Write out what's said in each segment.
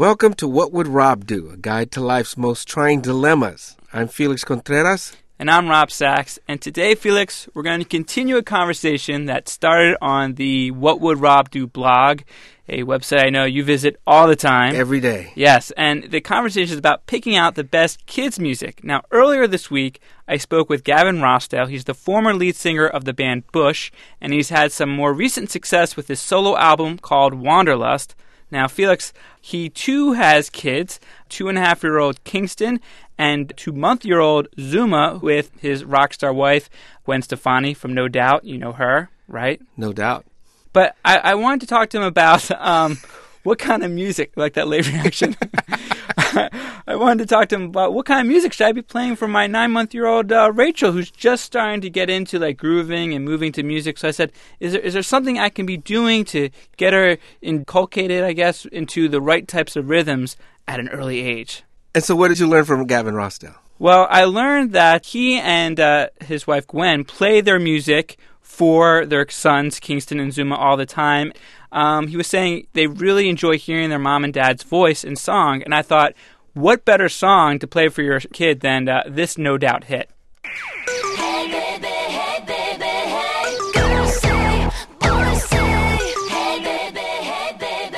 Welcome to What Would Rob Do, a guide to life's most trying dilemmas. I'm Felix Contreras. And I'm Rob Sachs. And today, Felix, we're going to continue a conversation that started on the What Would Rob Do blog, a website I know you visit all the time. Every day. Yes, and the conversation is about picking out the best kids' music. Now, earlier this week, I spoke with Gavin Rossdale. He's the former lead singer of the band Bush, and he's had some more recent success with his solo album called Wanderlust. Now, Felix, he too has kids, 2.5-year-old Kingston and 2-month-old Zuma with his rock star wife, Gwen Stefani from No Doubt. You know her, right? No doubt. But I wanted to talk to him about what kind of music, like that late reaction. I wanted to talk to him about what kind of music should I be playing for my 9-month-old Rachel, who's just starting to get into like grooving and moving to music. So I said, is there something I can be doing to get her inculcated, I guess, into the right types of rhythms at an early age? And so what did you learn from Gavin Rossdale? Well, I learned that he and his wife Gwen play their music for their sons, Kingston and Zuma, all the time. He was saying they really enjoy hearing their mom and dad's voice and song, and I thought, what better song to play for your kid than this No Doubt hit? Hey baby, hey, girls say, boys say, hey baby,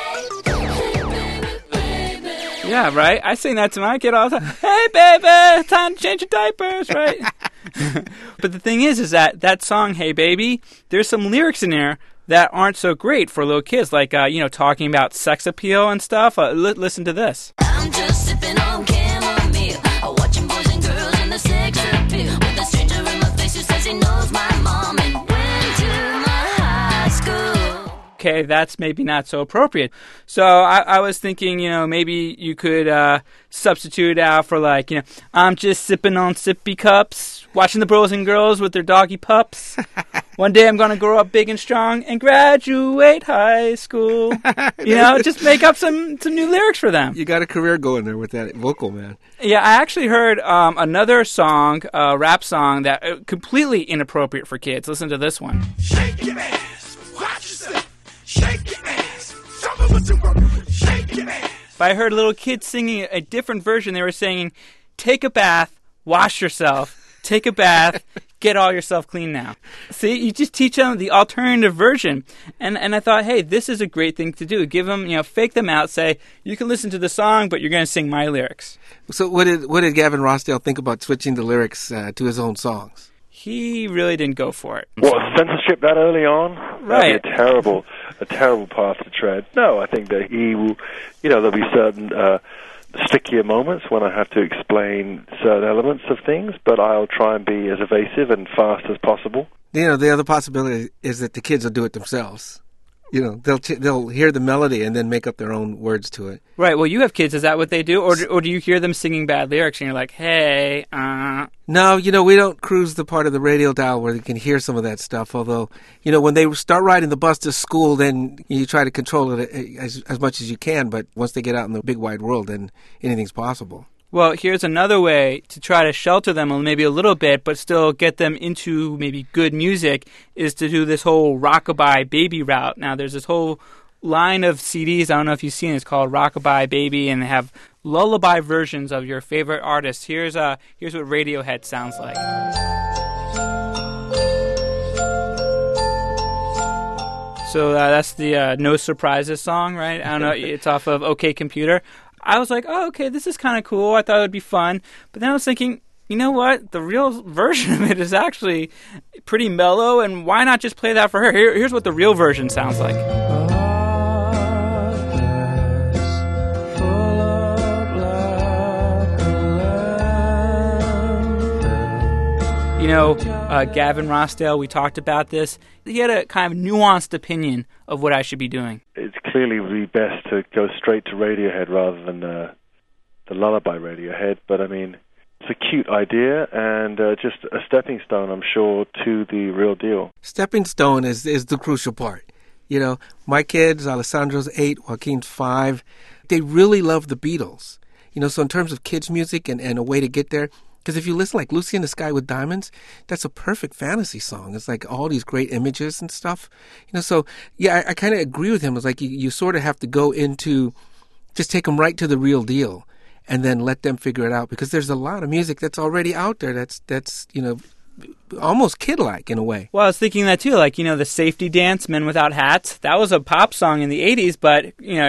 hey. Yeah, right? I sing that to my kid all the time. Hey baby, time to change your diapers, right? But the thing is that song, Hey Baby, there's some lyrics in there that aren't so great for little kids, like, talking about sex appeal and stuff. Listen to this. I'm just sipping on chamomile, watching boys and girls and the sex appeal. With a stranger in my face who says he knows my mom and went to my high school. Okay, that's maybe not so appropriate. So I was thinking, maybe you could substitute it out for like, I'm just sipping on sippy cups, watching the bros and girls with their doggy pups. One day I'm going to grow up big and strong and graduate high school. Just make up some new lyrics for them. You got a career going there with that vocal, man. Yeah, I actually heard another song, a rap song, that completely inappropriate for kids. Listen to this one. Shake your ass, watch yourself. Shake your ass, show me what you want. Shake your ass. But I heard little kids singing a different version. They were saying, take a bath, wash yourself, take a bath, get all yourself clean now. See, you just teach them the alternative version. And I thought, hey, this is a great thing to do. Give them, fake them out, say, you can listen to the song, but you're going to sing my lyrics. So what did Gavin Rossdale think about switching the lyrics to his own songs? He really didn't go for it. What, censorship that early on? Right. That'd be a terrible path to tread. No, I think that he will, there'll be certain stickier moments when I have to explain certain elements of things, but I'll try and be as evasive and fast as possible. The other possibility is that the kids will do it themselves. They'll hear the melody and then make up their own words to it. Right. Well, you have kids. Is that what they do? Or do you hear them singing bad lyrics and you're like, hey, No, we don't cruise the part of the radio dial where they can hear some of that stuff. Although, when they start riding the bus to school, then you try to control it as much as you can. But once they get out in the big wide world, then anything's possible. Well, here's another way to try to shelter them maybe a little bit, but still get them into maybe good music, is to do this whole Rockabye Baby route. Now, there's this whole line of CDs, I don't know if you've seen it, it's called Rockabye Baby, and they have lullaby versions of your favorite artists. Here's what Radiohead sounds like. So that's the No Surprises song, right? I don't know, it's off of OK Computer. I was like, oh, okay, this is kind of cool. I thought it would be fun. But then I was thinking, you know what? The real version of it is actually pretty mellow, and why not just play that for her? Here's what the real version sounds like. Gavin Rossdale, we talked about this. He had a kind of nuanced opinion of what I should be doing. It's clearly would be best to go straight to Radiohead rather than the lullaby Radiohead, but I mean, it's a cute idea and just a stepping stone, I'm sure, to the real deal. Stepping stone is the crucial part. My kids, Alessandro's 8, Joaquin's 5, they really love the Beatles. So in terms of kids' music and a way to get there, because if you listen like Lucy in the Sky with Diamonds, that's a perfect fantasy song. It's like all these great images and stuff. So, yeah, I kind of agree with him. It's like you sort of have to go into just take them right to the real deal, and then let them figure it out. Because there's a lot of music that's already out there that's almost kid-like in a way. Well, I was thinking that too, like, the Safety Dance, Men Without Hats. That was a pop song in the 80s, but,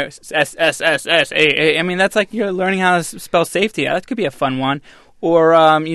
S-S-S-S-A-A. I mean, that's like you're learning how to spell safety. That could be a fun one. Or,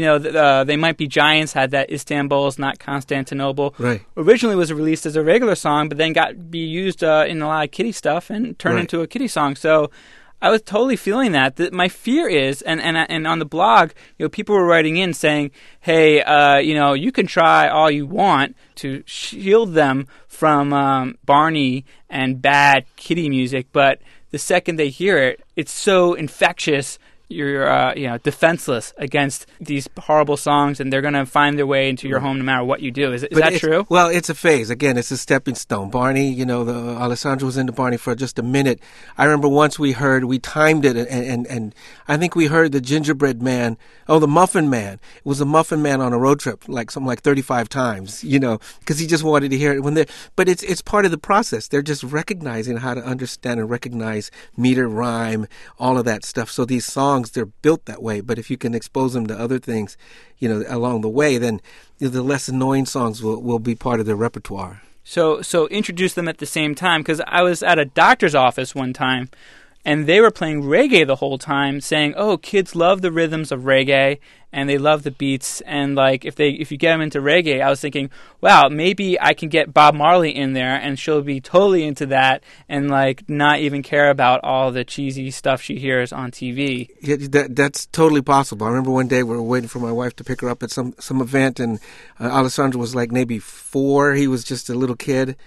They Might Be Giants had that Istanbul's Not Constantinople. Right. Originally was released as a regular song, but then got be used in a lot of kiddie stuff and turned into a kiddie song. So I was totally feeling that. My fear is, and on the blog, people were writing in saying, hey, you can try all you want to shield them from Barney and bad kiddie music, but the second they hear it, it's so infectious. You're defenseless against these horrible songs, and they're going to find their way into your home no matter what you do. Is that true? Well, it's a phase. Again, it's a stepping stone. Barney, Alessandro was into Barney for just a minute. I remember once we timed it, and I think we heard the Gingerbread Man, the Muffin Man. It was a Muffin Man on a road trip, something like 35 times, because he just wanted to hear it. But it's part of the process. They're just recognizing how to understand and recognize meter, rhyme, all of that stuff. So these songs, they're built that way, but if you can expose them to other things, along the way, then the less annoying songs will be part of their repertoire. So introduce them at the same time, because I was at a doctor's office one time, and they were playing reggae the whole time, saying, "Oh, kids love the rhythms of reggae, and they love the beats, and if you get them into reggae," I was thinking, wow, maybe I can get Bob Marley in there, and she'll be totally into that, and not even care about all the cheesy stuff she hears on TV. Yeah, that's totally possible. I remember one day we were waiting for my wife to pick her up at some event, and Alessandro was maybe 4. He was just a little kid.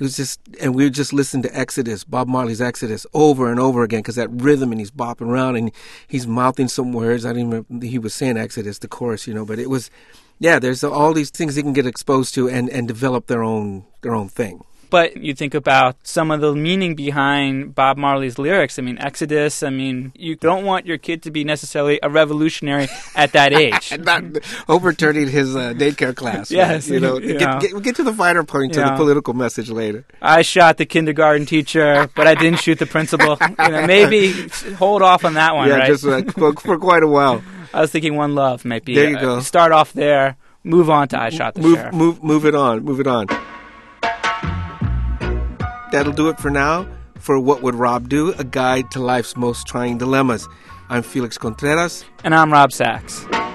And we would just listen to Exodus, Bob Marley's Exodus, over and over again, because that rhythm, and he's bopping around, and he's mouthing some words. I didn't remember he was saying Exodus, the chorus, but it was, there's all these things they can get exposed to and develop their own thing. But you think about some of the meaning behind Bob Marley's lyrics. I mean, Exodus, you don't want your kid to be necessarily a revolutionary at that age. Not overturning his daycare class. Yes. Right? We'll get to the finer point, to the political message later. I shot the kindergarten teacher, but I didn't shoot the principal. Maybe hold off on that one, right? Yeah, just for quite a while. I was thinking One Love might be. There you go. Start off there, move on to I Shot the Sheriff. Move it on. That'll do it for now. For What Would Rob Do? A guide to life's most trying dilemmas. I'm Felix Contreras. And I'm Rob Sachs.